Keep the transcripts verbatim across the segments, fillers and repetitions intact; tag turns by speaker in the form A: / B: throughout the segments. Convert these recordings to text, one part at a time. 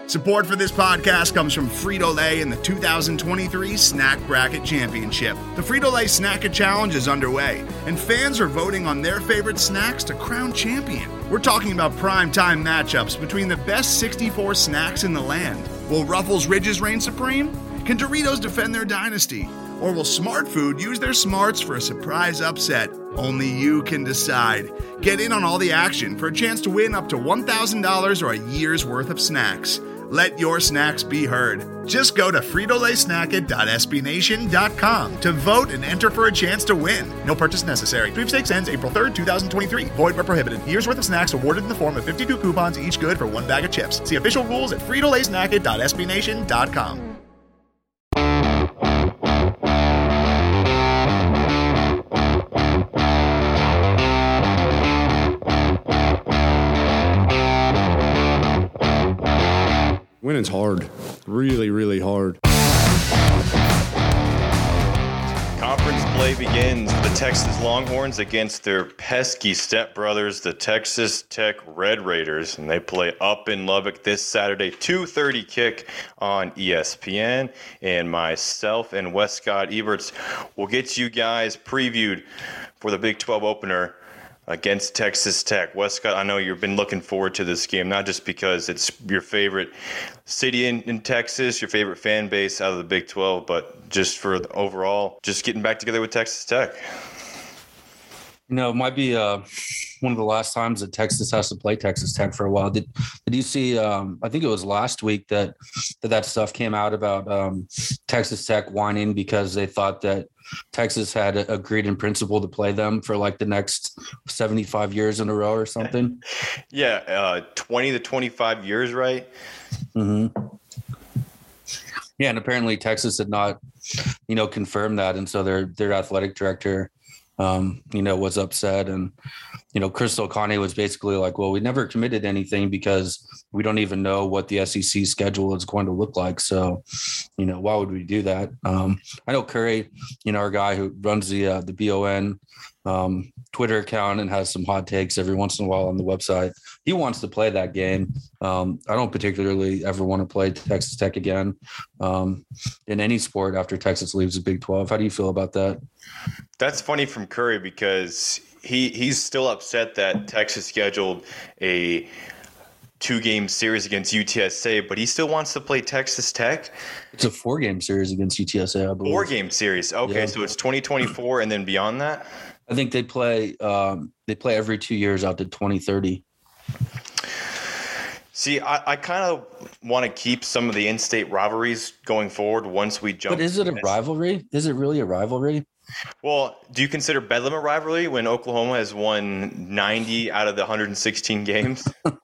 A: Support for this podcast comes from Frito-Lay and the two thousand twenty-three Snack Bracket Championship. The Frito-Lay Snack-A Challenge is underway, and fans are voting on their favorite snacks to crown champion. We're talking about prime-time matchups between the best sixty-four snacks in the land. Will Ruffles Ridges reign supreme? Can Doritos defend their dynasty? Or will Smart Food use their smarts for a surprise upset? Only you can decide. Get in on all the action for a chance to win up to one thousand dollars or a year's worth of snacks. Let your snacks be heard. Just go to Frito Lay Snack It dot S B Nation dot com to vote and enter for a chance to win. No purchase necessary. Sweepstakes ends April third, twenty twenty-three. Void where prohibited. Year's worth of snacks awarded in the form of fifty-two coupons, each good for one bag of chips. See official rules at Frito Lay Snack It dot S B Nation dot com.
B: Winning's hard. Really, really hard.
C: Conference play begins for the Texas Longhorns against their pesky stepbrothers, the Texas Tech Red Raiders, and they play up in Lubbock this Saturday, two thirty kick on E S P N. And myself and Westcott Eberts will get you guys previewed for the Big twelve opener against Texas Tech. Westcott, I know you've been looking forward to this game, not just because it's your favorite city in, in Texas, your favorite fan base out of the Big twelve, but just for the overall, just getting back together with Texas Tech.
D: You know, it might be uh, one of the last times that Texas has to play Texas Tech for a while. Did Did you see? Um, I think it was last week that that, that stuff came out about um, Texas Tech whining because they thought that Texas had agreed in principle to play them for like the next seventy-five years in a row or something.
C: Yeah, uh, twenty to twenty-five years, right?
D: Mm-hmm. Yeah, and apparently Texas had not, you know, confirmed that, and so their their athletic director, um, you know, was upset, and you know, Crystal Conte was basically like, "Well, we never committed anything because we don't even know what the S E C schedule is going to look like. So, you know, why would we do that?" Um, I know Curry, you know, our guy who runs the uh, the B O N um, Twitter account and has some hot takes every once in a while on the website. He wants to play that game. Um, I don't particularly ever want to play Texas Tech again um, in any sport after Texas leaves the Big twelve. How do you feel about that?
C: That's funny from Curry because he he's still upset that Texas scheduled a two-game series against U T S A, but he still wants to play Texas Tech.
D: It's a four-game series against U T S A, I believe.
C: Four-game series. Okay, yeah. So it's twenty twenty-four and then beyond that?
D: I think they play um, they play every two years out to twenty thirty.
C: See, I, I kind of want to keep some of the in-state rivalries going forward once we jump.
D: But is it a rivalry? Is it really a rivalry?
C: Well, do you consider Bedlam a rivalry when Oklahoma has won ninety out of the one hundred sixteen games?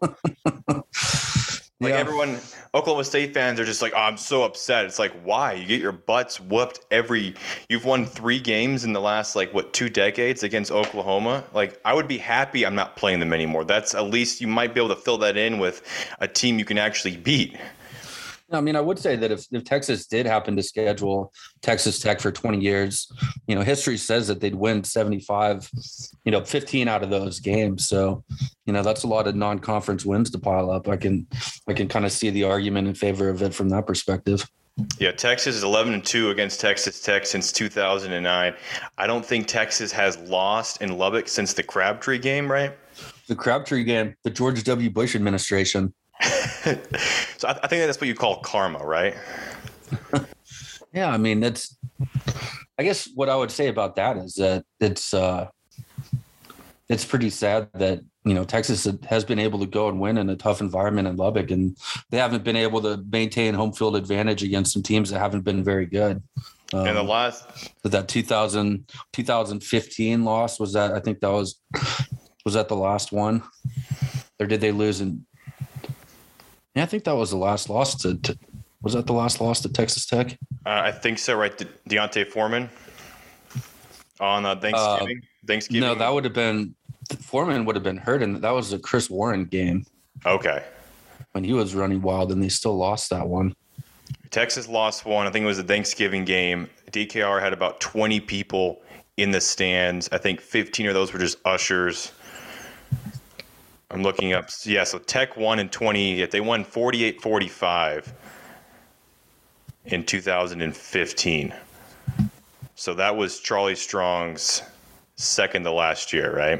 C: Like yeah. Everyone, Oklahoma State fans are just like, oh, I'm so upset. It's like, why? You get your butts whooped every – you've won three games in the last, like, what, two decades against Oklahoma? Like, I would be happy I'm not playing them anymore. That's at least you might be able to fill that in with a team you can actually beat.
D: I mean, I would say that if, if Texas did happen to schedule Texas Tech for twenty years, you know, history says that they'd win seventy-five, you know, fifteen out of those games. So, you know, that's a lot of non-conference wins to pile up. I can, I can kind of see the argument in favor of it from that perspective.
C: Yeah, Texas is eleven and two against Texas Tech since two thousand nine. I don't think Texas has lost in Lubbock since the Crabtree game, right?
D: The Crabtree game, the George W. Bush administration.
C: So I, I think that's what you call karma, right?
D: Yeah, I mean, that's, I guess what I would say about that is that it's, uh, it's pretty sad that, you know, Texas has been able to go and win in a tough environment in Lubbock, and they haven't been able to maintain home field advantage against some teams that haven't been very good. Um,
C: and the last,
D: that two thousand, twenty fifteen loss was that, I think that was, was that the last one, or did they lose in, yeah, I think that was the last loss to, to was that the last loss to Texas Tech?
C: Uh, I think so, right? De- Deontay Foreman on uh, Thanksgiving. Uh, Thanksgiving.
D: No, that would have been Foreman would have been hurt, and that was a Chris Warren game.
C: Okay.
D: When he was running wild, and they still lost that one.
C: Texas lost one. I think it was a Thanksgiving game. D K R had about twenty people in the stands. I think fifteen of those were just ushers. I'm looking up. Yeah, so Tech won in twenty. They won forty-eight forty-five in two thousand fifteen. So that was Charlie Strong's second to last year, right?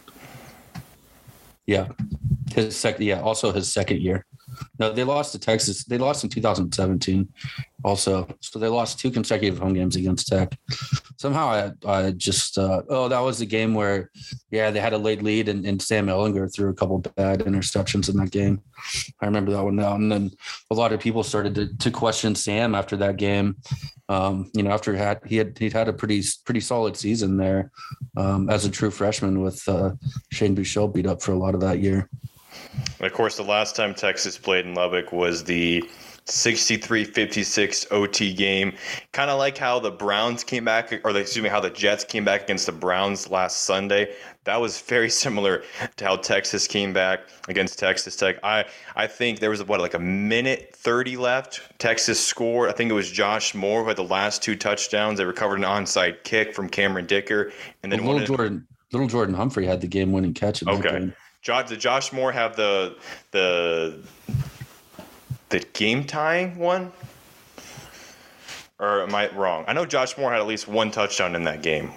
D: Yeah, his second. Yeah, also his second year. No, they lost to Texas. They lost in two thousand seventeen also. So they lost two consecutive home games against Tech. Somehow I, I just, uh, oh, that was the game where, yeah, they had a late lead and, and Sam Ehlinger threw a couple bad interceptions in that game. I remember that one now. And then a lot of people started to, to question Sam after that game. Um, you know, after he had, he had, he'd had a pretty, pretty solid season there um, as a true freshman with uh, Shane Buechele beat up for a lot of that year.
C: And of course, the last time Texas played in Lubbock was the sixty-three fifty-six O T game. Kind of like how the Browns came back, or the, excuse me, how the Jets came back against the Browns last Sunday. That was very similar to how Texas came back against Texas Tech. I, I think there was, what, like a minute thirty left. Texas scored. I think it was Josh Moore who had the last two touchdowns. They recovered an onside kick from Cameron Dicker. And then
D: well, little,
C: in,
D: Jordan, little Jordan Humphrey had the game-winning catch in that
C: okay.
D: game.
C: Josh, did Josh Moore have the the the game tying one? Or am I wrong? I know Josh Moore had at least one touchdown in that game.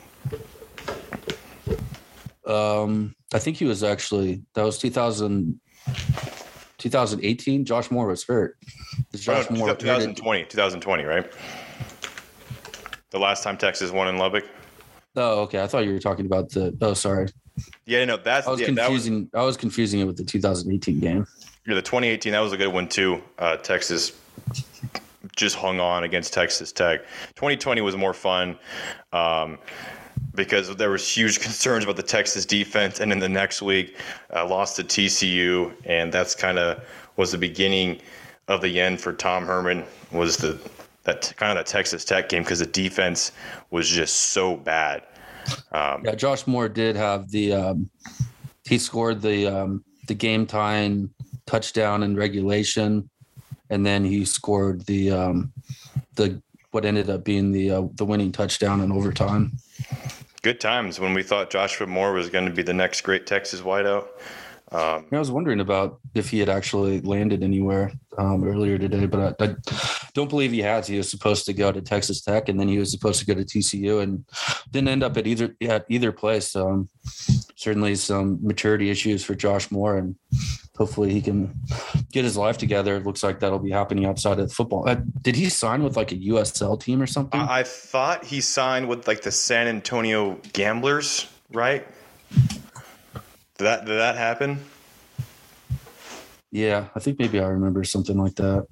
D: Um, I think he was actually that was two thousand, twenty eighteen. Josh Moore was hurt. Josh
C: oh, no,
D: Moore
C: twenty twenty, twenty twenty, right? The last time Texas won in Lubbock.
D: Oh, okay. I thought you were talking about the. Oh, sorry.
C: Yeah, no, that's
D: I was
C: yeah,
D: confusing.
C: That was,
D: I was confusing it with the two thousand eighteen game.
C: Yeah, the twenty eighteen, that was a good one too. Uh, Texas just hung on against Texas Tech. twenty twenty was more fun um, because there was huge concerns about the Texas defense, and then the next week uh, lost to T C U, and that's kind of was the beginning of the end for Tom Herman. Was the that kind of the Texas Tech game because the defense was just so bad. Um,
D: yeah, Josh Moore did have the um, he scored the um, the game tying touchdown in regulation, and then he scored the um, the what ended up being the uh, the winning touchdown in overtime.
C: Good times when we thought Joshua Moore was going to be the next great Texas wideout. Um,
D: I was wondering about if he had actually landed anywhere um, earlier today, but I, I don't believe he has. He was supposed to go to Texas Tech, and then he was supposed to go to T C U, and didn't end up at either at either place. Um, certainly, some maturity issues for Josh Moore, and hopefully he can get his life together. It looks like that'll be happening outside of football. Uh, did he sign with like a U S L team or something?
C: I, I thought he signed with like the San Antonio Gamblers, right? Did that did that happen?
D: Yeah, I think maybe I remember something like that.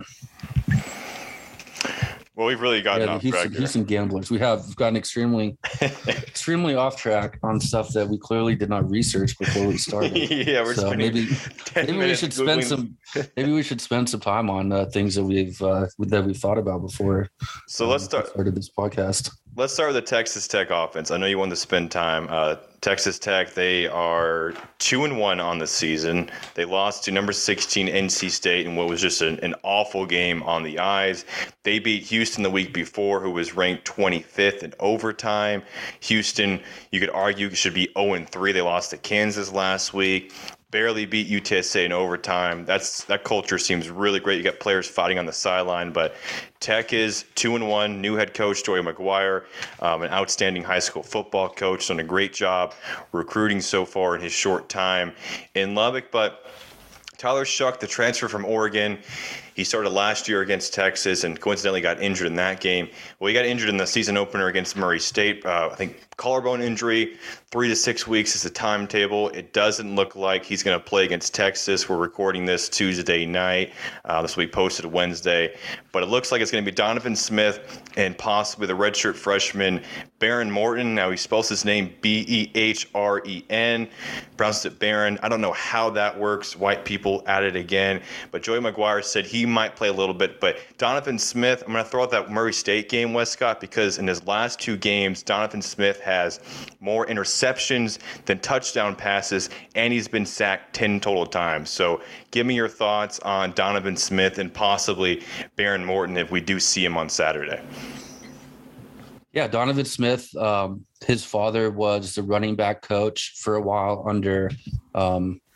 C: Well, we've really gotten
D: yeah,
C: off
D: Houston,
C: track here.
D: Houston Gamblers. We have gotten extremely, extremely off track on stuff that we clearly did not research before we started.
C: yeah, we're
D: so maybe maybe we should spend
C: Googling.
D: some maybe we should spend some time on uh, things that we've uh, that we've thought about before.
C: So
D: um,
C: let's start.
D: Started this podcast.
C: Let's start with the Texas Tech offense. I know you wanted to spend time. Uh, Texas Tech, they are two and one on the season. They lost to number sixteen N C State in what was just an, an awful game on the eyes. They beat Houston the week before, who was ranked twenty-fifth in overtime. Houston, you could argue, should be oh and three. They lost to Kansas last week. Barely beat U T S A in overtime. That's that culture seems really great. You got players fighting on the sideline, but Tech is two and one. New head coach Joey McGuire, um, an outstanding high school football coach, done a great job recruiting so far in his short time in Lubbock. But Tyler Shuck, the transfer from Oregon, he started last year against Texas and coincidentally got injured in that game. Well, he got injured in the season opener against Murray State. Uh, I think collarbone injury, three to six weeks is the timetable. It doesn't look like he's going to play against Texas. We're recording this Tuesday night. Uh, this will be posted Wednesday. But it looks like it's going to be Donovan Smith and possibly the redshirt freshman Behren Morton. Now, he spells his name B E H R E N. Pronounced it Barron. I don't know how that works. White people at it again. But Joey McGuire said he might play a little bit. But Donovan Smith, I'm going to throw out that Murray State game, Westcott, because in his last two games, Donovan Smith has more interceptions than touchdown passes, and he's been sacked ten total times. So give me your thoughts on Donovan Smith and possibly Behren Morton if we do see him on Saturday.
D: Yeah, Donovan Smith, um, his father was the running back coach for a while under um,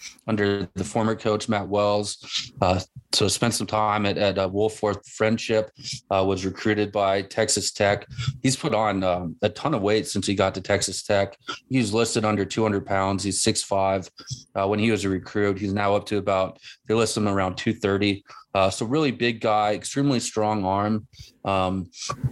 D: under the former coach, Matt Wells. Uh, so spent some time at, at uh, Wolford Friendship, uh, was recruited by Texas Tech. He's put on um, a ton of weight since he got to Texas Tech. He's listed under two hundred pounds. He's six five. Uh, when he was a recruit, he's now up to about, they list him around two thirty. Uh, so really big guy, extremely strong arm. Um,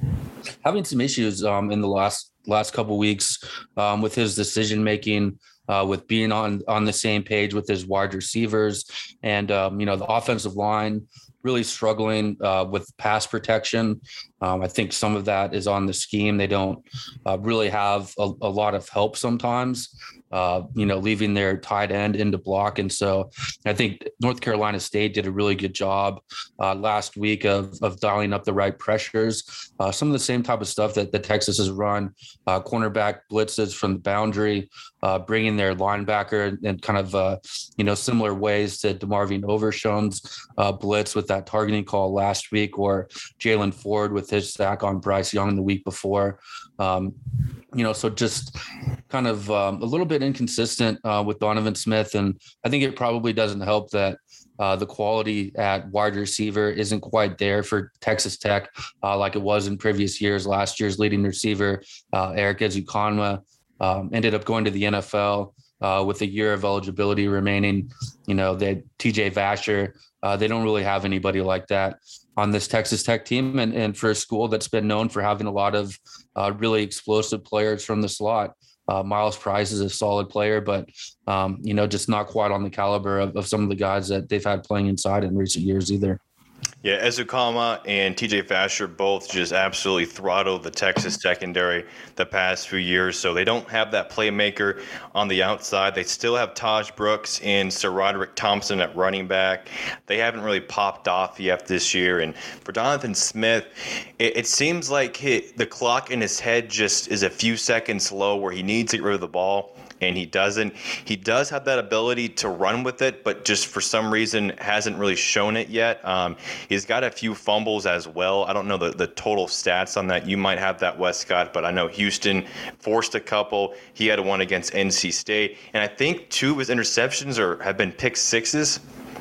D: having some issues um, in the last last couple of weeks um, with his decision making, uh, with being on on the same page with his wide receivers, and um, you know, the offensive line really struggling uh, with pass protection. Um, I think some of that is on the scheme. They don't uh, really have a, a lot of help sometimes, uh, you know, leaving their tight end into block. And so I think North Carolina State did a really good job uh, last week of, of dialing up the right pressures. Uh, some of the same type of stuff that the Texas has run, uh, cornerback blitzes from the boundary, uh, bringing their linebacker and kind of, uh, you know, similar ways to DeMarvion Overshown's uh, blitz with that targeting call last week, or Jalen Ford with his sack on Bryce Young the week before. Um, you know, so just kind of um, a little bit inconsistent uh, with Donovan Smith. And I think it probably doesn't help that uh, the quality at wide receiver isn't quite there for Texas Tech uh, like it was in previous years. Last year's leading receiver, uh, Eric Ezukanma, um, ended up going to the N F L uh, with a year of eligibility remaining. You know, they T J Vasher, uh, they don't really have anybody like that on this Texas Tech team, and, and for a school that's been known for having a lot of uh, really explosive players from the slot. Uh, Miles Price is a solid player, but, um, you know, just not quite on the caliber of, of some of the guys that they've had playing inside in recent years either.
C: Yeah, Ezukanma and T J Vasher both just absolutely throttled the Texas secondary the past few years. So they don't have that playmaker on the outside. They still have Taj Brooks and Sir Roderick Thompson at running back. They haven't really popped off yet this year. And for Donovan Smith, it, it seems like he, the clock in his head just is a few seconds low where he needs to get rid of the ball, and he doesn't. He does have that ability to run with it, but just for some reason hasn't really shown it yet. Um, he's got a few fumbles as well. I don't know the, the total stats on that. You might have that, Westcott, but I know Houston forced a couple. He had one against N C State. And I think two of his interceptions are have been pick sixes.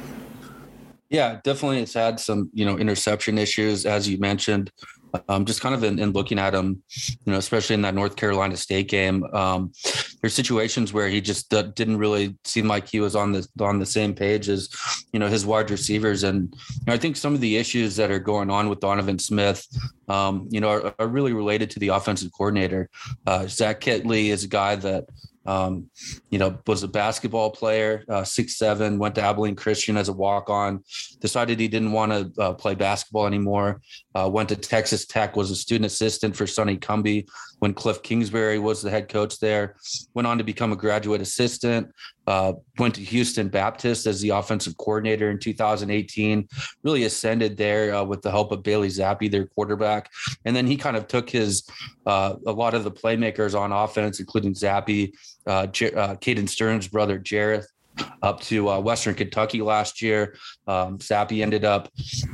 D: Yeah, definitely. It's had some, you know, interception issues, as you mentioned. Um, just kind of in, in looking at him, you know, especially in that North Carolina State game, um, there's situations where he just d- didn't really seem like he was on the on the same page as, you know, his wide receivers. And you know, I think some of the issues that are going on with Donovan Smith, um, you know, are, are really related to the offensive coordinator. Uh, Zach Kitley is a guy that, Um, you know, was a basketball player, uh, six seven, went to Abilene Christian as a walk-on, decided he didn't want to uh, play basketball anymore, uh, went to Texas Tech, was a student assistant for Sonny Cumbie when Cliff Kingsbury was the head coach there, went on to become a graduate assistant, uh, went to Houston Baptist as the offensive coordinator in two thousand eighteen, really ascended there uh, with the help of Bailey Zappi, their quarterback. And then he kind of took his, uh, a lot of the playmakers on offense, including Zappi, uh, J- uh, Caden Stern's brother, Jareth, up to uh, Western Kentucky last year. Um, Zappi ended up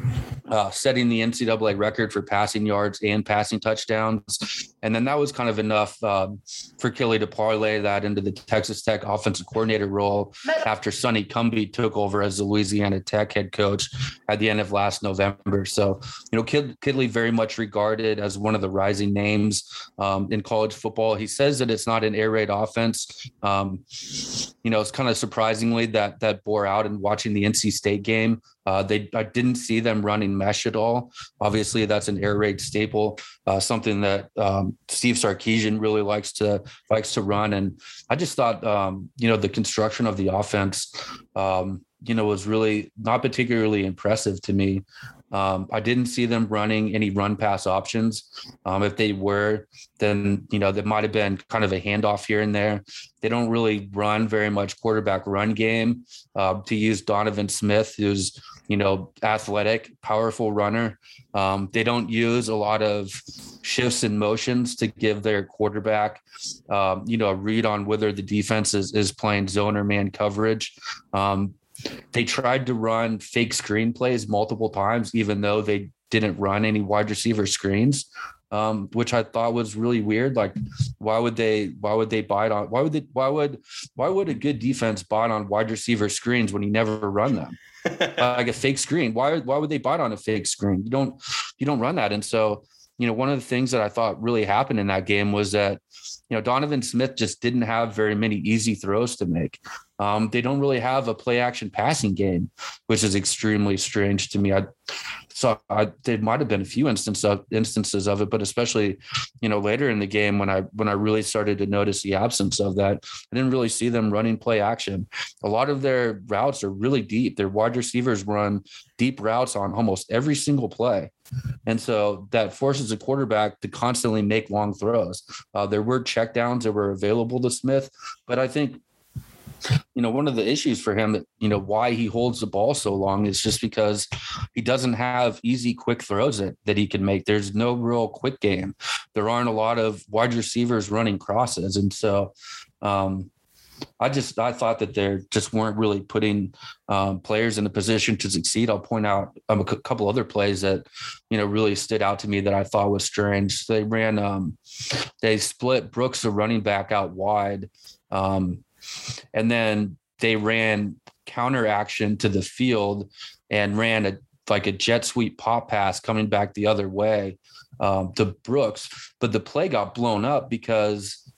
D: uh, setting the N C double A record for passing yards and passing touchdowns. And then that was kind of enough um, for Kelly to parlay that into the Texas Tech offensive coordinator role after Sonny Cumbie took over as the Louisiana Tech head coach at the end of last November. So, you know, Kid, Kidley very much regarded as one of the rising names um, in college football. He says that it's not an air raid offense. Um, you know, it's kind of surprisingly that that bore out in watching the N C State game. Uh, they I didn't see them running mesh at all. Obviously, that's an air raid staple, uh, something that um, Steve Sarkisian really likes to likes to run. And I just thought, um, you know, the construction of the offense, um, you know, was really not particularly impressive to me. Um, I didn't see them running any run pass options. Um, if they were, then, you know, there might have been kind of a handoff here and there. They don't really run very much quarterback run game uh, to use Donovan Smith, who's, you know, athletic, powerful runner. Um, they don't use a lot of shifts and motions to give their quarterback, um, you know, a read on whether the defense is, is playing zone or man coverage. Um, They tried to run fake screen plays multiple times, even though they didn't run any wide receiver screens. um, which I thought was really weird. Like, why would they, why would they bite on, why would they, why would, why would a good defense bite on wide receiver screens when you never run them? Like a fake screen. Why, why would they bite on a fake screen? You don't, you don't run that. And so, you know, one of the things that I thought really happened in that game was that, you know, Donovan Smith just didn't have very many easy throws to make. Um, they don't really have a play action passing game, which is extremely strange to me. I saw I, there might have been a few instances of, instances of it, but especially, you know, later in the game when I when I really started to notice the absence of that, I didn't really see them running play action. A lot of their routes are really deep. Their wide receivers run deep routes on almost every single play. And so that forces a quarterback to constantly make long throws. Uh, there were checkdowns that were available to Smith, but I think, you know, one of the issues for him, that, you know, why he holds the ball so long is just because he doesn't have easy, quick throws that, that he can make. There's no real quick game. There aren't a lot of wide receivers running crosses. And so um, I just, I thought that they just weren't really putting um, players in a position to succeed. I'll point out um, a c- couple other plays that, you know, really stood out to me that I thought was strange. They ran, um, they split Brooks, the running back, out wide. Um, And then they ran counter action to the field and ran a like a jet sweep pop pass coming back the other way um, to Brooks. But the play got blown up because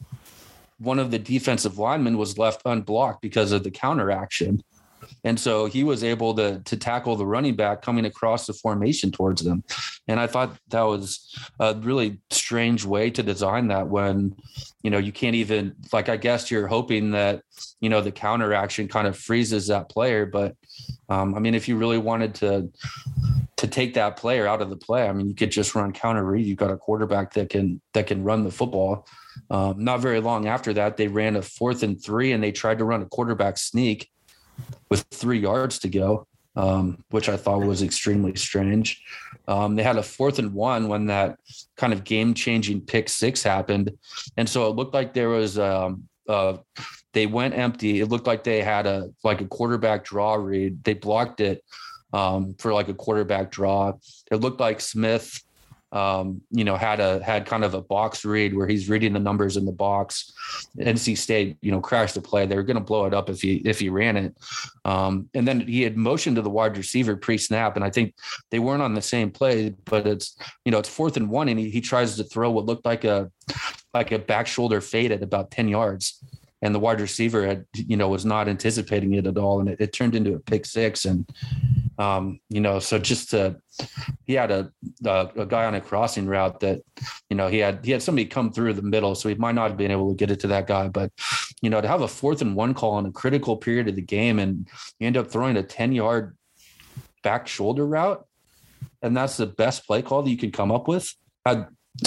D: one of the defensive linemen was left unblocked because of the counter action. And so he was able to, to tackle the running back coming across the formation towards them. And I thought that was a really strange way to design that when, you know, you can't even, like, I guess you're hoping that, you know, the counter action kind of freezes that player. But um, I mean, if you really wanted to, to take that player out of the play, I mean, you could just run counter read. You've got a quarterback that can, that can run the football. Um, not very long after that, they ran a fourth and three and they tried to run a quarterback sneak with three yards to go, um, which I thought was extremely strange. Um, they had a fourth and one when that kind of game-changing pick six happened. And so it looked like there was um, uh, they went empty. It looked like they had a like a quarterback draw read. They blocked it um, for like a quarterback draw. It looked like Smith Um, you know, had a had kind of a box read where he's reading the numbers in the box. N C State, you know, crashed the play. They were going to blow it up if he if he ran it. Um, and then he had motioned to the wide receiver pre-snap, and I think they weren't on the same play. But it's you know it's fourth and one, and he he tries to throw what looked like a like a back shoulder fade at about ten yards. And the wide receiver had, you know, was not anticipating it at all. And it, it turned into a pick six. And, um, you know, so just to, he had a, a, a guy on a crossing route that, you know, he had, he had somebody come through the middle. So he might not have been able to get it to that guy, but, you know, to have a fourth and one call in a critical period of the game and you end up throwing a ten yard back shoulder route. And that's the best play call that you could come up with. I,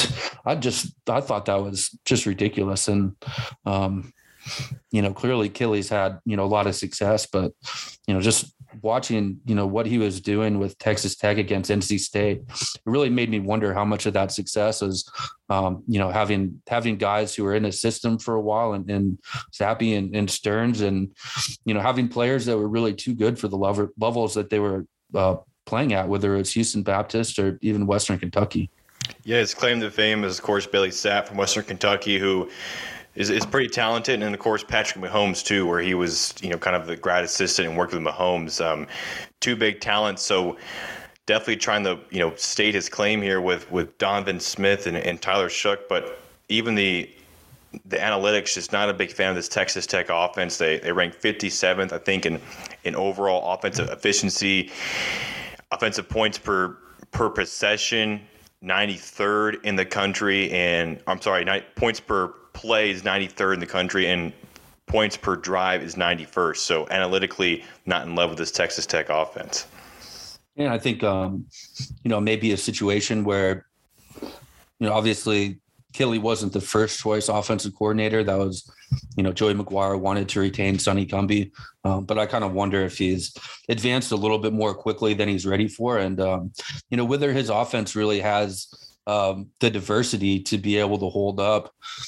D: I just, I thought that was just ridiculous. And, um, you know, clearly Killy's had, you know, a lot of success, but, you know, just watching, you know, what he was doing with Texas Tech against N C State, it really made me wonder how much of that success is, um, you know, having, having guys who were in a system for a while and, and Zappe and, and Stearns and, you know, having players that were really too good for the level, levels that they were uh, playing at, whether it's Houston Baptist or even Western Kentucky.
C: Yeah, his claim to fame is, of course, Bailey Sapp from Western Kentucky, who is is pretty talented, and of course Patrick Mahomes too, where he was, you know, kind of the grad assistant and worked with Mahomes. Um, two big talents, so definitely trying to, you know, state his claim here with with Donovan Smith and, and Tyler Shough. But even the the analytics, just not a big fan of this Texas Tech offense. They they rank fifty-seventh, I think, in in overall offensive efficiency, offensive points per per possession, ninety-third in the country, and I'm sorry, points per play is ninety-third in the country, and points per drive is ninety-first. So analytically, not in love with this Texas Tech offense.
D: Yeah, I think, um, you know, maybe a situation where, you know, obviously Killy wasn't the first choice offensive coordinator. That was, you know, Joey McGuire wanted to retain Sonny Gumby. Um, but I kind of wonder if he's advanced a little bit more quickly than he's ready for. And, um, you know, whether his offense really has um, the diversity to be able to hold up,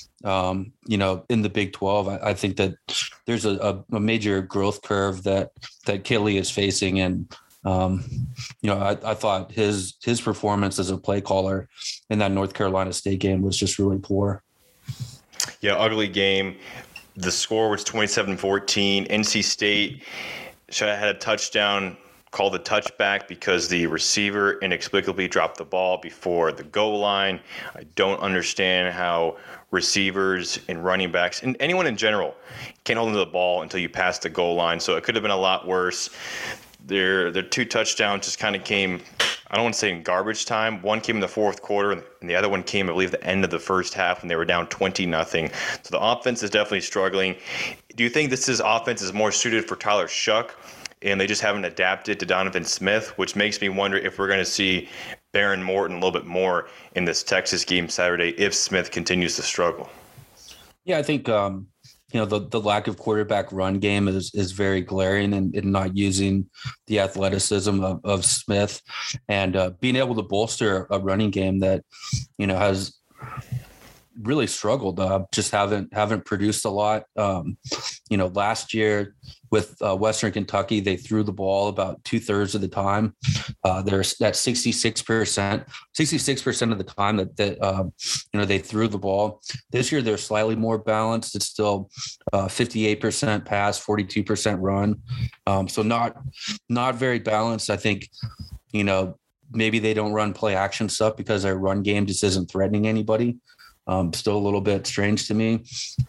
D: um, you know, in the Big twelve. I, I think that there's a, a major growth curve that, that Killy is facing. And, Um, you know, I, I thought his his performance as a play caller in that North Carolina State game was just really poor.
C: Yeah, ugly game. The score was twenty-seven fourteen. N C State should have had a touchdown, called a touchback because the receiver inexplicably dropped the ball before the goal line. I don't understand how receivers and running backs and anyone in general can't hold onto the ball until you pass the goal line. So it could have been a lot worse. Their their two touchdowns just kind of came, I don't want to say in garbage time. One came in the fourth quarter, and the other one came, I believe, at the end of the first half when they were down twenty nothing. So the offense is definitely struggling. Do you think this is offense is more suited for Tyler Shough, and they just haven't adapted to Donovan Smith, which makes me wonder if we're going to see Behren Morton a little bit more in this Texas game Saturday if Smith continues to struggle?
D: Yeah, I think um, you know the, the lack of quarterback run game is is very glaring, and, and not using the athleticism of, of Smith, and uh, being able to bolster a running game that you know has really struggled. Uh, just haven't haven't produced a lot. Um, you know, last year with uh, Western Kentucky, they threw the ball about two thirds of the time. Uh, there's that sixty-six percent, sixty-six percent of the time that that um, you know they threw the ball. This year they're slightly more balanced. It's still uh, fifty-eight percent pass, forty-two percent run. Um, so not not very balanced. I think you know maybe they don't run play action stuff because their run game just isn't threatening anybody. Um, still a little bit strange to me.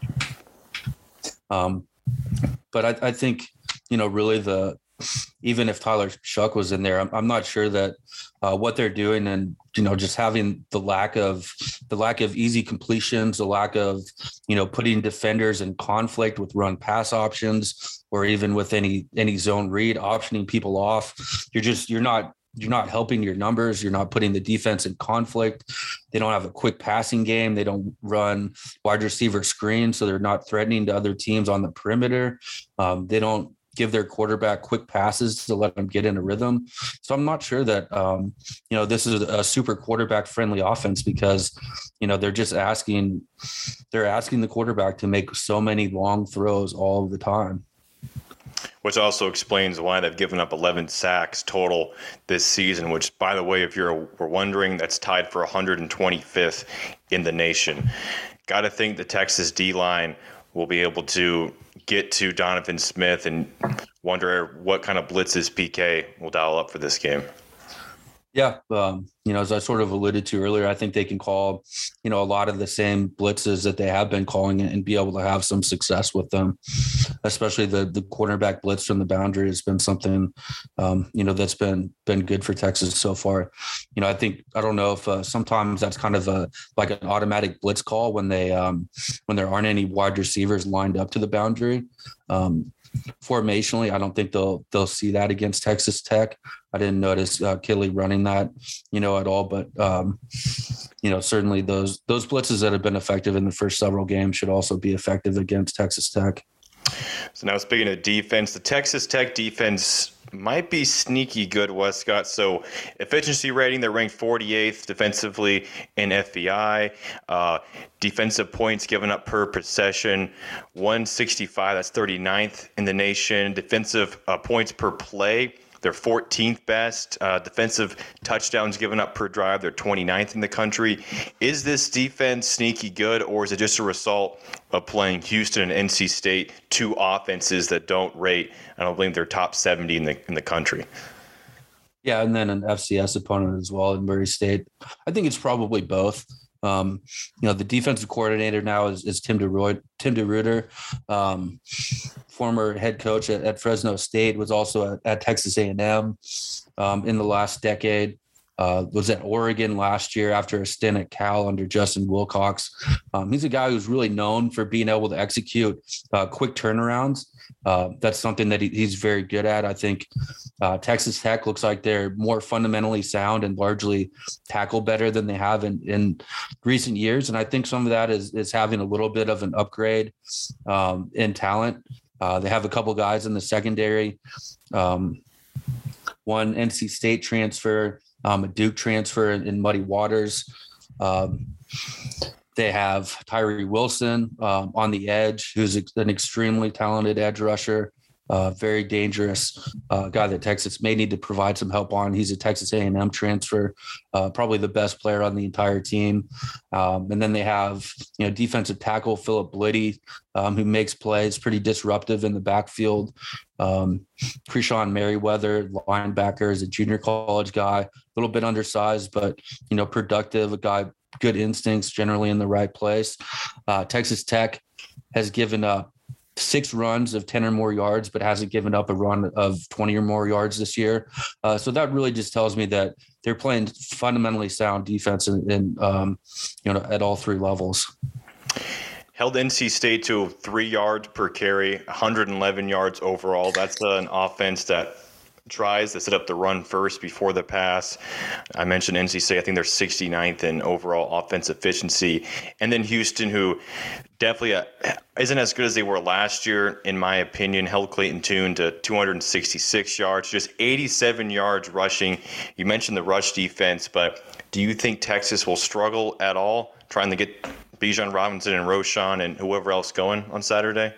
D: Um, but I, I think, you know, really the, even if Tyler Shough was in there, I'm, I'm not sure that uh, what they're doing and, you know, just having the lack of the lack of easy completions, the lack of, you know, putting defenders in conflict with run pass options, or even with any, any zone read, optioning people off. You're just, you're not, You're not helping your numbers. You're not putting the defense in conflict. They don't have a quick passing game. They don't run wide receiver screens, so they're not threatening to other teams on the perimeter. Um, they don't give their quarterback quick passes to let them get in a rhythm. So I'm not sure that, um, you know, this is a super quarterback friendly offense because, you know, they're just asking, they're asking the quarterback to make so many long throws all of the time.
C: Which also explains why they've given up eleven sacks total this season, which, by the way, if you're were wondering, that's tied for one hundred twenty-fifth in the nation. Got to think the Texas D-line will be able to get to Donovan Smith, and wonder what kind of blitzes P K will dial up for this game.
D: Yeah, um, you know, as I sort of alluded to earlier, I think they can call, you know, a lot of the same blitzes that they have been calling and be able to have some success with them. Especially the the cornerback blitz from the boundary has been something, um, you know, that's been been good for Texas so far. You know, I think I don't know if uh, sometimes that's kind of a like an automatic blitz call when they um, when there aren't any wide receivers lined up to the boundary. Um, Formationally, I don't think they'll they'll see that against Texas Tech. I didn't notice uh, Killy running that, you know, at all. But um, you know, certainly those those blitzes that have been effective in the first several games should also be effective against Texas Tech.
C: So now, speaking of defense, the Texas Tech defense might be sneaky good, Westcott. So efficiency rating, they're ranked forty-eighth defensively in F B I. Uh, defensive points given up per possession, one sixty-five. That's thirty-ninth in the nation. Defensive uh, points per play, they're fourteenth best. Uh, defensive touchdowns given up per drive, they're twenty-ninth in the country. Is this defense sneaky good, or is it just a result of playing Houston and N C State, two offenses that don't rate, I don't believe they're top seventy in the in the country?
D: Yeah, and then an F C S opponent as well in Murray State. I think it's probably both. Um, you know, the defensive coordinator now is, is Tim DeRoy, Tim DeRuyter, um, former head coach at, at Fresno State, was also at, at Texas A and M um, in the last decade. Uh, was at Oregon last year after a stint at Cal under Justin Wilcox. Um, he's a guy who's really known for being able to execute uh, quick turnarounds. Uh, that's something that he, he's very good at. I think uh, Texas Tech looks like they're more fundamentally sound and largely tackle better than they have in, in recent years. And I think some of that is, is having a little bit of an upgrade um, in talent. Uh, they have a couple guys in the secondary, um, one N C State transfer, Um, a Duke transfer in Muddy Waters. Um, they have Tyree Wilson um, on the edge, who's an extremely talented edge rusher. uh, very dangerous uh, guy that Texas may need to provide some help on. He's a Texas A and M transfer, uh, probably the best player on the entire team. Um, and then they have, you know, defensive tackle Philip Bliddy, um, who makes plays, pretty disruptive in the backfield. Um, Krishawn Merriweather, linebacker, is a junior college guy, a little bit undersized, but, you know, productive, a guy, good instincts, generally in the right place. Uh, Texas Tech has given up six runs of ten or more yards, but hasn't given up a run of twenty or more yards this year. Uh, so that really just tells me that they're playing fundamentally sound defense in, in um, you know, at all three levels.
C: Held N C State to three yards per carry, one hundred eleven yards overall. That's an offense that tries to set up the run first before the pass. I mentioned N C State. I think they're sixty-ninth in overall offense efficiency. And then Houston, who definitely uh, isn't as good as they were last year, in my opinion, held Clayton Tune to two hundred sixty-six yards, just eighty-seven yards rushing. You mentioned the rush defense, but do you think Texas will struggle at all trying to get Bijan Robinson and Roschon and whoever else going on Saturday?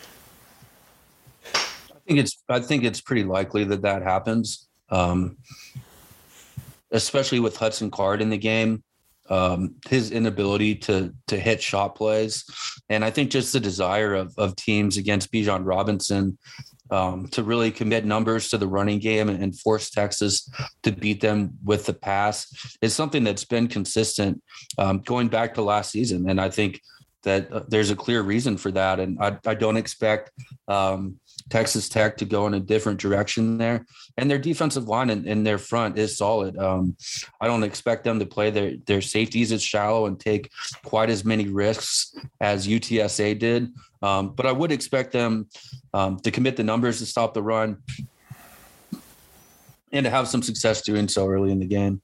D: I think it's I think it's pretty likely that that happens, um, especially with Hudson Card in the game. Um, his inability to to hit shot plays, and I think just the desire of of teams against Bijan Robinson um, to really commit numbers to the running game and, and force Texas to beat them with the pass is something that's been consistent um, going back to last season, and I think that uh, there's a clear reason for that, and I, I don't expect um, Texas Tech to go in a different direction there. And their defensive line and, and their front is solid. Um, I don't expect them to play their their safeties as shallow and take quite as many risks as U T S A did. Um, but I would expect them um, to commit the numbers to stop the run and to have some success doing so early in the game.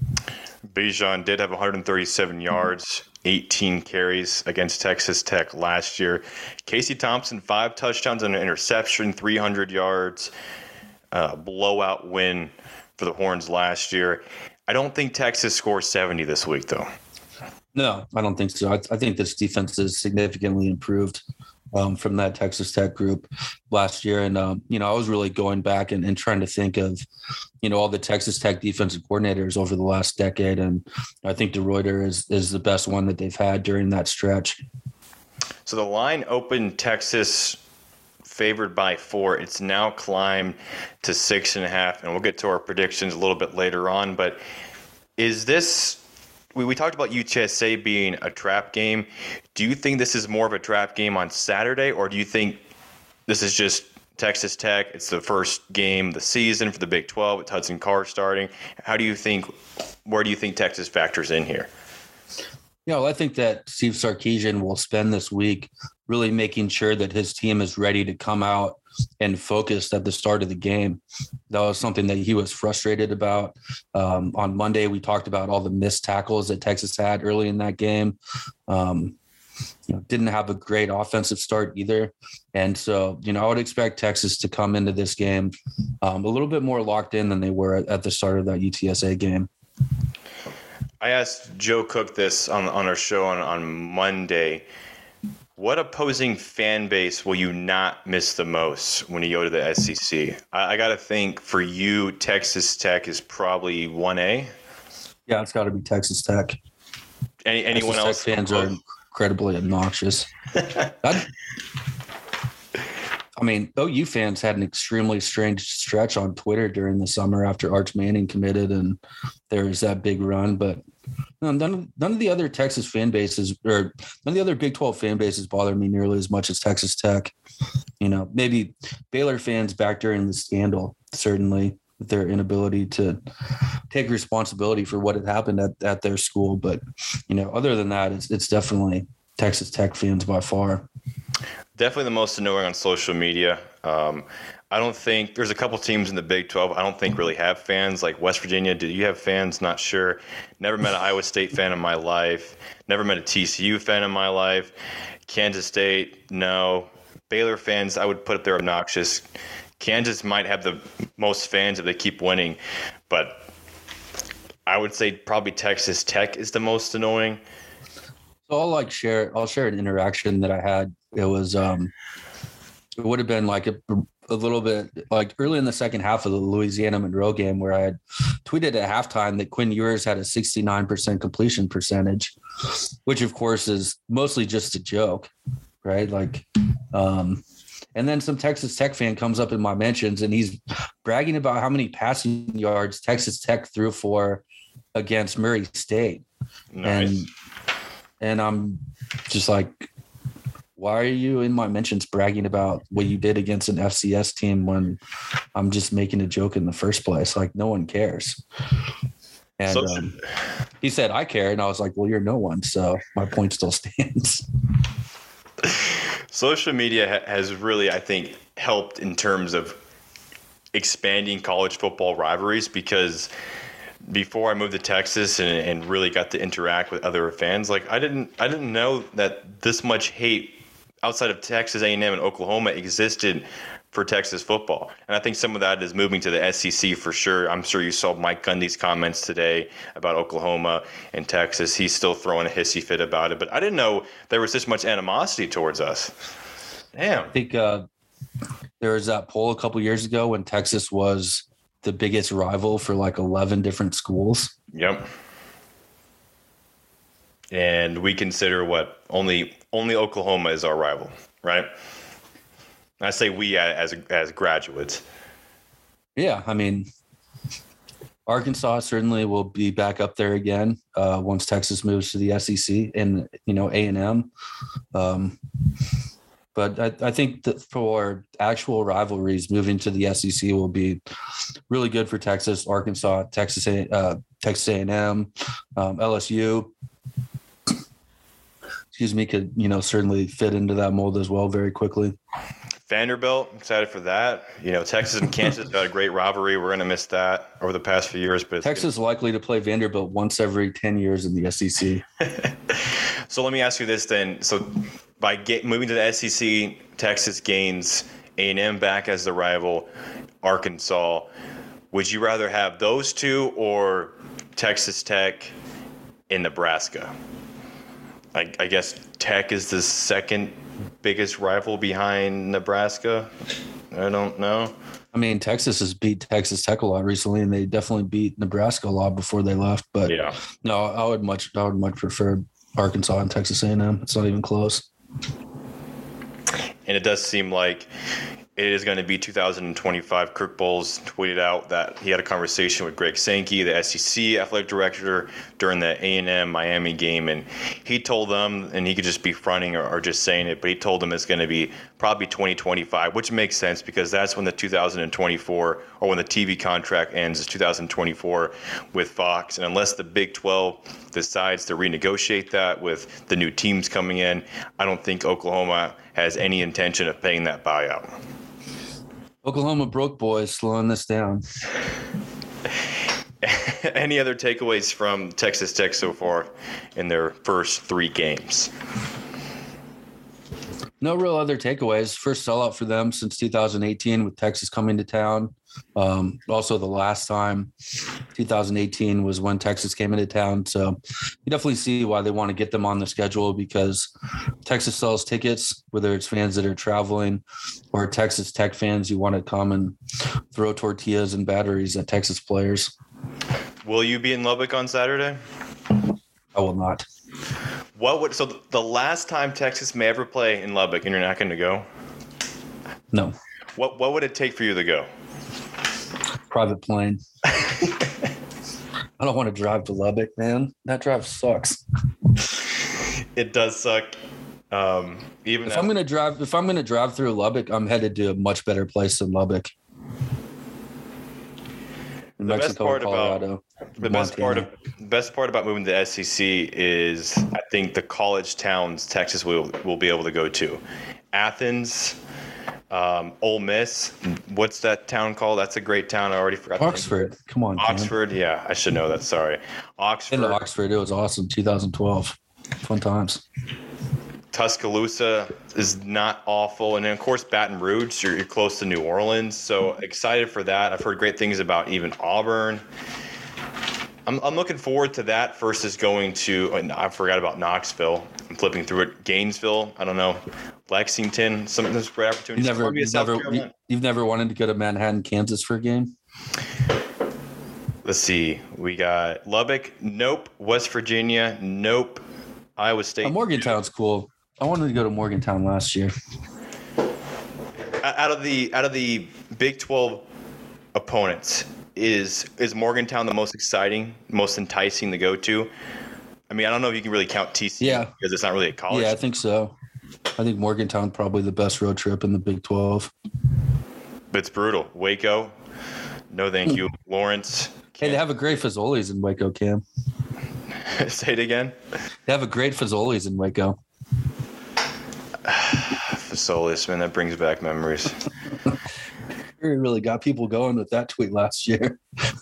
C: Bijan did have one hundred thirty-seven yards, eighteen carries against Texas Tech last year. Casey Thompson, five touchdowns and an interception, three hundred yards, uh, blowout win for the Horns last year. I don't think Texas scores seventy this week, though.
D: No, I don't think so. I, I think this defense is significantly improved um, from that Texas Tech group last year. And, um, you know, I was really going back and, and trying to think of, you know, all the Texas Tech defensive coordinators over the last decade. And I think DeRuyter is, is the best one that they've had during that stretch.
C: So the line opened Texas favored by four. It's now climbed to six and a half. And we'll get to our predictions a little bit later on. But is this... We, we talked about U T S A being a trap game. Do you think this is more of a trap game on Saturday, or do you think this is just Texas Tech? It's the first game of the season for the Big twelve. It's Hudson Card starting. How do you think, where do you think Texas factors in here?
D: Yeah, well, I think that Steve Sarkisian will spend this week really making sure that his team is ready to come out and focused at the start of the game. That was something that he was frustrated about. Um, on Monday, we talked about all the missed tackles that Texas had early in that game. Um, you know, didn't have a great offensive start either. And so, you know, I would expect Texas to come into this game um, a little bit more locked in than they were at, at the start of that U T S A game.
C: I asked Joe Cook this on, on our show on, on Monday. What opposing fan base will you not miss the most when you go to the S E C? I, I got to think for you, Texas Tech is probably one A.
D: Yeah, it's got to be Texas Tech.
C: Any, anyone
D: Texas
C: else?
D: Tech fans are incredibly obnoxious. I mean, O U fans had an extremely strange stretch on Twitter during the summer after Arch Manning committed, and there was that big run. But none of, none of the other Texas fan bases, or none of the other Big twelve fan bases, bother me nearly as much as Texas Tech. You know, maybe Baylor fans back during the scandal, certainly, with their inability to take responsibility for what had happened at, at their school. But, you know, other than that, it's it's definitely Texas Tech fans by far.
C: Definitely the most annoying on social media. Um, I don't think there's a couple teams in the Big twelve I don't think really have fans. Like West Virginia, do you have fans? Not sure. Never met an Iowa State fan in my life. Never met a T C U fan in my life. Kansas State, no. Baylor fans, I would put up there obnoxious. Kansas might have the most fans if they keep winning, but I would say probably Texas Tech is the most annoying.
D: So I'll like share. I'll share an interaction that I had. It was um, it would have been like a a little bit like early in the second half of the Louisiana Monroe game where I had tweeted at halftime that Quinn Ewers had a sixty-nine percent completion percentage, which of course is mostly just a joke, right? Like, um, and then some Texas Tech fan comes up in my mentions and he's bragging about how many passing yards Texas Tech threw for against Murray State.
C: Nice.
D: And, and I'm just like, why are you in my mentions bragging about what you did against an F C S team when I'm just making a joke in the first place? Like, no one cares. And so, um, he said, I care. And I was like, well, you're no one. So my point still stands.
C: Social media ha- has really, I think, helped in terms of expanding college football rivalries, because before I moved to Texas and, and really got to interact with other fans, like I didn't, I didn't know that this much hate outside of Texas A and M and Oklahoma existed for Texas football. And I think some of that is moving to the S E C for sure. I'm sure you saw Mike Gundy's comments today about Oklahoma and Texas. He's still throwing a hissy fit about it, but I didn't know there was this much animosity towards us. Damn.
D: I think uh, there was that poll a couple years ago when Texas was the biggest rival for like eleven different schools.
C: Yep. And we consider what only only Oklahoma is our rival, right? I say we as as graduates.
D: Yeah, I mean, Arkansas certainly will be back up there again uh, once Texas moves to the S E C, and you know A and M. Um, but I, I think that for actual rivalries, moving to the S E C will be really good for Texas, Arkansas, Texas, uh, Texas A and M, um, L S U. Excuse me, could you know certainly fit into that mold as well very quickly.
C: Vanderbilt, excited for that. You know, Texas and Kansas got a great rivalry. We're going to miss that over the past few years. But
D: Texas is likely to play Vanderbilt once every ten years in the S E C.
C: So let me ask you this then. So by get, moving to the S E C, Texas gains A and M back as the rival, Arkansas. Would you rather have those two or Texas Tech in Nebraska? I, I guess Tech is the second biggest rival behind Nebraska. I don't know.
D: I mean, Texas has beat Texas Tech a lot recently, and they definitely beat Nebraska a lot before they left. But
C: yeah,
D: no, I would much, I would much prefer Arkansas and Texas A and M. It's not even close.
C: And it does seem like it is going to be two thousand twenty-five. Kirk Bohls tweeted out that he had a conversation with Greg Sankey, the S E C athletic director, during the A and M Miami game. And he told them, and he could just be fronting or, or just saying it, but he told them it's going to be probably twenty twenty-five, which makes sense because that's when the two thousand twenty-four or when the T V contract ends is two thousand twenty-four with Fox. And unless the Big twelve decides to renegotiate that with the new teams coming in, I don't think Oklahoma has any intention of paying that buyout.
D: Oklahoma broke boys slowing this down.
C: Any other takeaways from Texas Tech so far in their first three games?
D: No real other takeaways. First sellout for them since two thousand eighteen with Texas coming to town. Um, also, the last time, two thousand eighteen, was when Texas came into town. So you definitely see why they want to get them on the schedule, because Texas sells tickets, whether it's fans that are traveling or Texas Tech fans who want to come and throw tortillas and batteries at Texas players.
C: Will you be in Lubbock on Saturday?
D: I will not.
C: What would so the last time Texas may ever play in Lubbock, and you're not going to go?
D: No.
C: What What would it take for you to go?
D: Private plane. I don't want to drive to Lubbock, man. That drive sucks.
C: It does suck. Um, even
D: if
C: as-
D: I'm gonna drive, if I'm gonna drive through Lubbock, I'm headed to a much better place than Lubbock.
C: The
D: Mexico,
C: best part
D: Colorado,
C: about the best part of the best part about moving to the S E C is I think the college towns Texas will will be able to go to. Athens, um, Ole Miss. What's that town called? That's a great town. I already forgot.
D: Oxford. Come on,
C: Oxford. Cam. Yeah, I should know that. Sorry, Oxford.
D: In Oxford, it was awesome. two thousand twelve, fun times.
C: Tuscaloosa is not awful. And then, of course, Baton Rouge, you're, you're close to New Orleans. So excited for that. I've heard great things about even Auburn. I'm, I'm looking forward to that versus going to, and I forgot about Knoxville. I'm flipping through it. Gainesville, I don't know, Lexington, some of those great opportunities.
D: You've never,
C: Columbia,
D: you've,
C: South
D: never
C: Carolina.
D: you've never wanted to go to Manhattan, Kansas for a game?
C: Let's see. We got Lubbock. Nope. West Virginia. Nope. Iowa State.
D: Oh, Morgantown's cool. I wanted to go to Morgantown last year.
C: Out of the out of the Big twelve opponents, is is Morgantown the most exciting, most enticing to go to? I mean, I don't know if you can really count T C U
D: Yeah.
C: because it's not really a college.
D: Yeah, I think so. I think Morgantown probably the best road trip in the Big twelve.
C: But it's brutal. Waco. No, thank you. Lawrence.
D: Hey, they have a great Fazoli's in Waco, Cam.
C: Say it again.
D: They have a great Fazoli's in Waco.
C: Fazoli's, man, that brings back memories.
D: You really got people going with that tweet last year.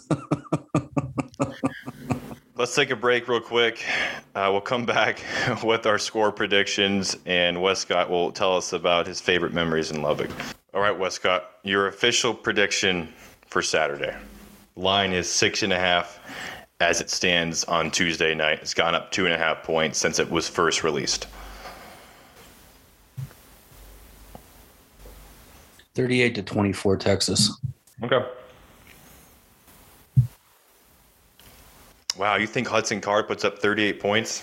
C: Let's take a break real quick. Uh, we'll come back with our score predictions, and Westcott will tell us about his favorite memories in Lubbock. All right, Westcott, your official prediction for Saturday. Line is six and a half as it stands on Tuesday night. It's gone up two and a half points since it was first released.
D: thirty-eight to twenty-four, Texas.
C: Okay. Wow, you think Hudson Card puts up thirty-eight points?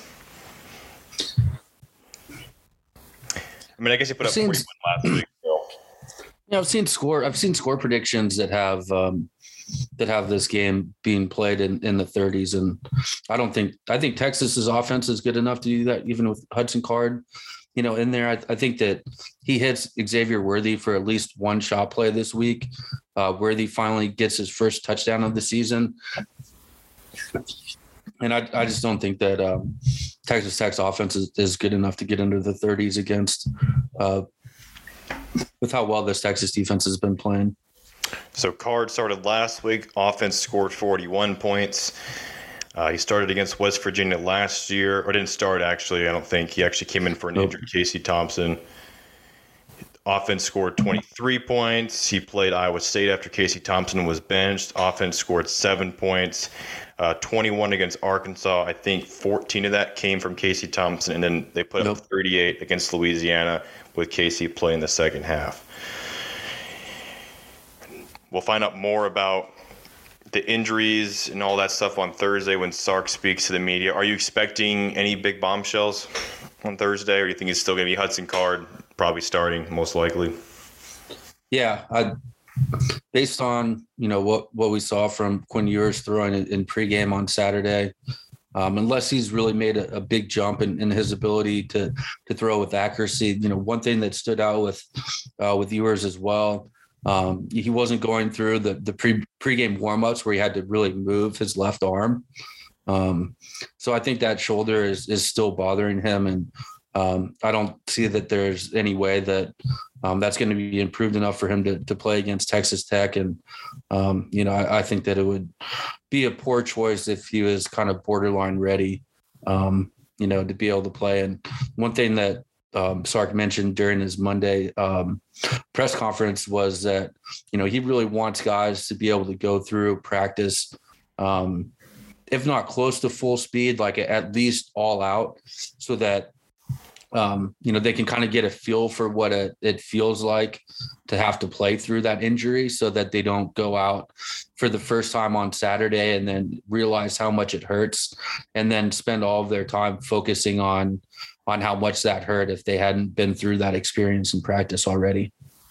C: I mean, I guess he put up
D: Seems-
C: forty-one last week. So.
D: Yeah, I've seen score. I've seen score predictions that have um, that have this game being played in, in the thirties, and I don't think I think Texas's offense is good enough to do that, even with Hudson Card, you know, in there. I, I think that he hits Xavier Worthy for at least one shot play this week. Uh, Worthy finally gets his first touchdown of the season, and I, I just don't think that um, Texas Tech's offense is, is good enough to get into the thirties against. Uh, with how well this Texas defense has been playing.
C: So Card started last week. Offense scored forty-one points. Uh, he started against West Virginia last year, or didn't start actually. I don't think he actually came in for an
D: Nope.
C: injured Casey Thompson. Offense scored twenty-three points. He played Iowa State after Casey Thompson was benched. Offense scored seven points. Uh, twenty-one against Arkansas. I think fourteen of that came from Casey Thompson, and then they put
D: Nope.
C: up thirty-eight against Louisiana with Casey playing the second half. We'll find out more about the injuries and all that stuff on Thursday when Sark speaks to the media. Are you expecting any big bombshells on Thursday, or do you think it's still going to be Hudson Card probably starting most likely?
D: Yeah, I, based on you know what what we saw from Quinn Ewers throwing in, in pregame on Saturday, um, unless he's really made a, a big jump in, in his ability to to throw with accuracy. You know, one thing that stood out with uh, with Ewers as well. Um, he wasn't going through the the pre pregame warmups where he had to really move his left arm. Um, so I think that shoulder is is still bothering him, and um, I don't see that there's any way that um, that's going to be improved enough for him to to play against Texas Tech. And um, you know, I, I think that it would be a poor choice if he was kind of borderline ready, um, you know, to be able to play. And one thing that Um, Sark mentioned during his Monday um, press conference was that, you know, he really wants guys to be able to go through practice, um, if not close to full speed, like at least all out, so that, um, you know, they can kind of get a feel for what it, it feels like to have to play through that injury, so that they don't go out for the first time on Saturday and then realize how much it hurts, and then spend all of their time focusing on on how much that hurt if they hadn't been through that experience in practice already.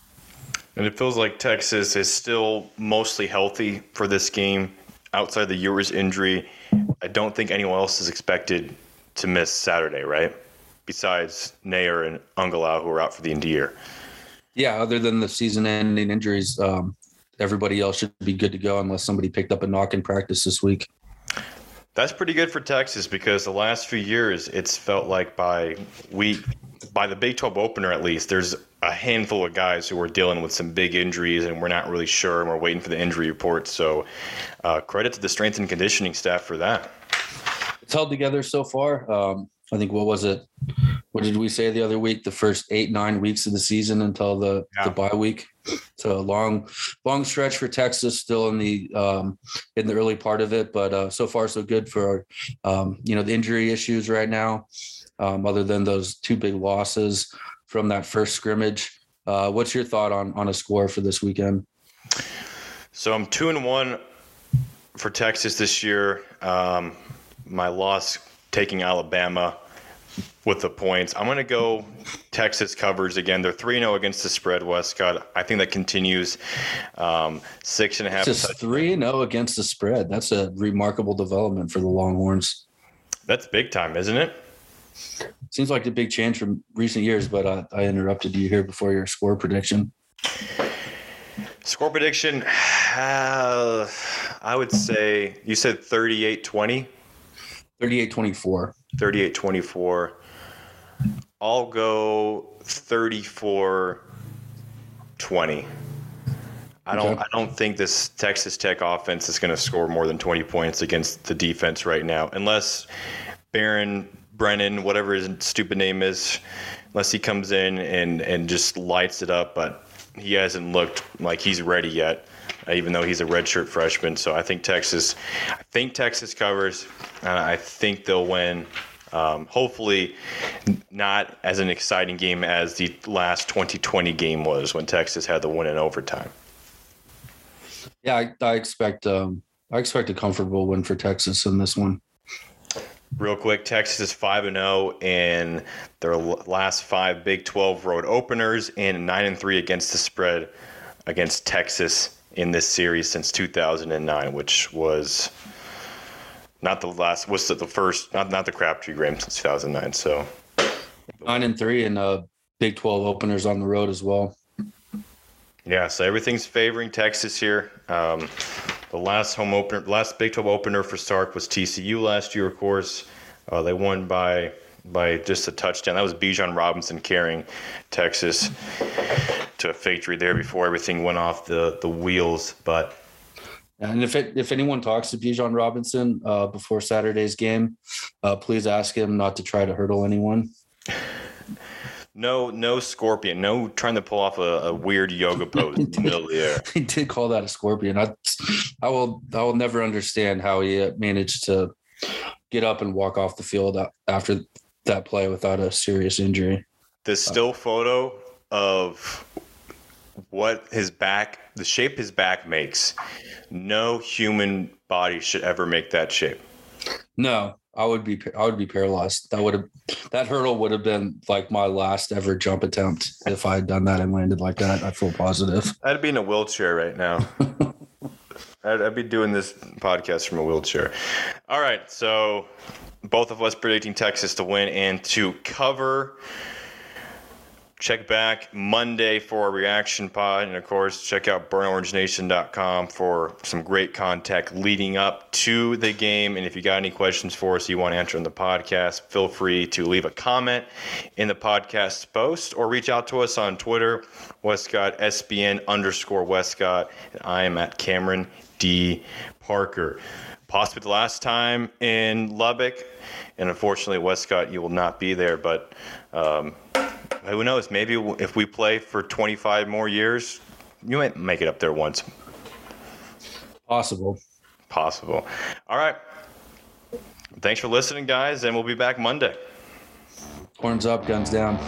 C: And it feels like Texas is still mostly healthy for this game. Outside the Ewers injury, I don't think anyone else is expected to miss Saturday, right? Besides Nair and Ungalau, who are out for the end of the year.
D: Yeah, other than the season-ending injuries, um, everybody else should be good to go unless somebody picked up a knock in practice this week.
C: That's pretty good for Texas, because the last few years it's felt like by week, by the Big twelve opener at least, there's a handful of guys who are dealing with some big injuries, and we're not really sure, and we're waiting for the injury reports. So uh, credit to the strength and conditioning staff for that.
D: It's held together so far. Um, I think, what was it? what did we say the other week? The first eight, nine weeks of the season until the, yeah. the bye week. So a long, long stretch for Texas, still in the um, in the early part of it, but uh, so far so good for um, you know the injury issues right now. Um, other than those two big losses from that first scrimmage, uh, what's your thought on on a score for this weekend?
C: So I'm two and one for Texas this year. Um, my loss taking Alabama with the points. I'm going to go Texas covers again. They're three and oh against the spread, Westcott. I think that continues. Um, six and a half.
D: Just three and oh against the spread. That's a remarkable development for the Longhorns.
C: That's big time, isn't it?
D: Seems like a big change from recent years, but uh, I interrupted you here before your score prediction.
C: Score prediction, uh, I would say you said thirty-eight twenty?
D: thirty-eight twenty-four.
C: thirty-eight twenty-four. I'll go thirty-four twenty. I don't okay. I don't think this Texas Tech offense is going to score more than twenty points against the defense right now, unless Baron Brennan, whatever his stupid name is, unless he comes in and, and just lights it up. But he hasn't looked like he's ready yet, even though he's a redshirt freshman. So I think Texas, I think Texas covers, and I think they'll win. Um, hopefully not as an exciting game as the last twenty twenty game was when Texas had the win in overtime.
D: Yeah, I, I expect um, I expect a comfortable win for Texas in this one.
C: Real quick, Texas is five and oh in their last five Big twelve road openers and nine and three against the spread against Texas in this series since two thousand nine, which was not the last, was the first, not not the Crabtree game since two thousand nine. So
D: nine and three and uh, Big twelve openers on the road as well.
C: Yeah, so everything's favoring Texas here. Um, The last home opener, last Big twelve opener for Sark was T C U last year, of course. Uh, they won by by just a touchdown. That was Bijan Robinson carrying Texas to a victory there before everything went off the, the wheels. But
D: and if it, if anyone talks to Bijan Robinson uh, before Saturday's game, uh, please ask him not to try to hurdle anyone.
C: No, no scorpion. No trying to pull off a, a weird yoga pose in the middle of the air.
D: He did call that a scorpion. I, I will, I will never understand how he managed to get up and walk off the field after that play without a serious injury.
C: The still photo of what his back, the shape his back makes, no human body should ever make that shape.
D: No. I would be I would be paralyzed. That would have that hurdle would have been like my last ever jump attempt if I had done that and landed like that. I feel positive.
C: I'd be in a wheelchair right now. I'd, I'd be doing this podcast from a wheelchair. All right, so both of us predicting Texas to win and to cover. Check back Monday for our reaction pod. And, of course, check out burn orange nation dot com for some great content leading up to the game. And if you got any questions for us you want to answer in the podcast, feel free to leave a comment in the podcast post or reach out to us on Twitter, Westcott, S B N underscore Westcott. And I am at Cameron D. Parker. Possibly the last time in Lubbock. And, unfortunately, Westcott, you will not be there. But um, who knows? Maybe if we play for twenty-five more years, you might make it up there once.
D: Possible.
C: Possible. All right. Thanks for listening, guys, and we'll be back Monday.
D: Horns up, guns down.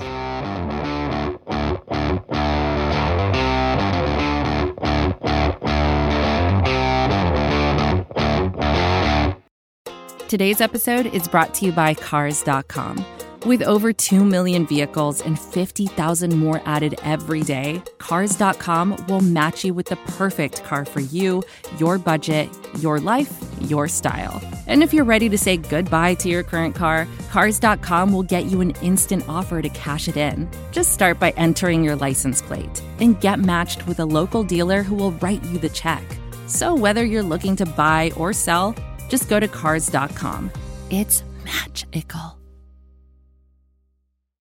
E: Today's episode is brought to you by Cars dot com. With over two million vehicles and fifty thousand more added every day, Cars dot com will match you with the perfect car for you, your budget, your life, your style. And if you're ready to say goodbye to your current car, Cars dot com will get you an instant offer to cash it in. Just start by entering your license plate and get matched with a local dealer who will write you the check. So whether you're looking to buy or sell, just go to Cars dot com. It's magical.